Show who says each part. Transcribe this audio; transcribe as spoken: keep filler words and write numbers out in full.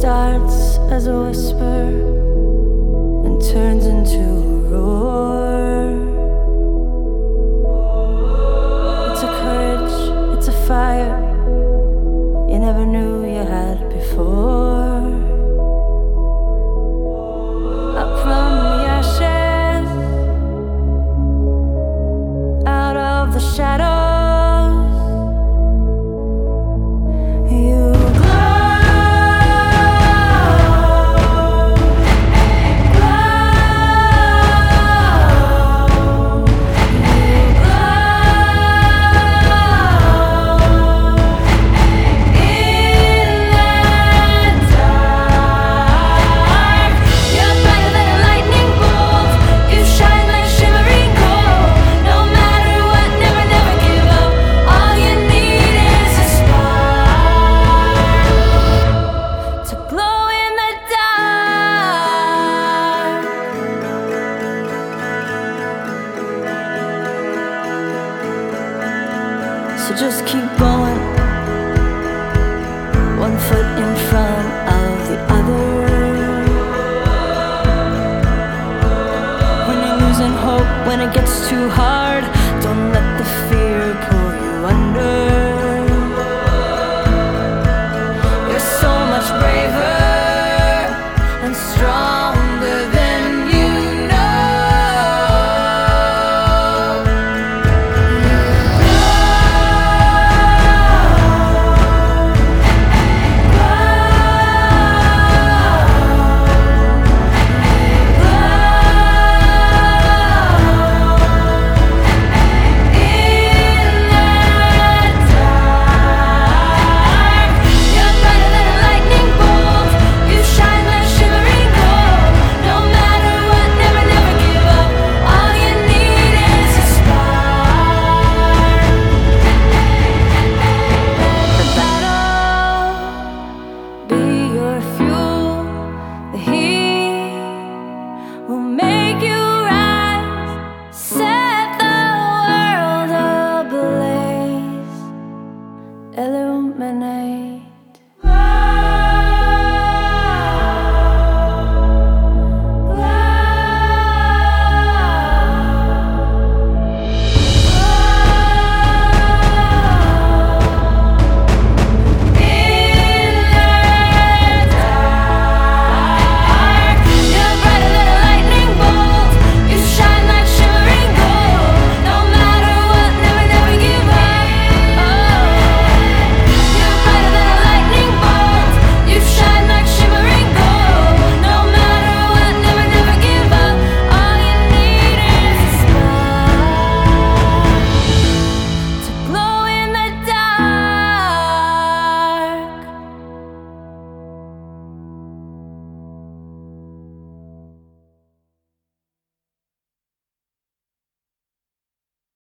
Speaker 1: starts as a whisper and turns into a roar. It's a courage, it's a fire you never knew you had before. Up from the ashes, out of the shadows, you so just keep going, one foot in front of the other. When you're losing hope, when it gets too hard, don't let the fear pull you under. You're so much braver and strong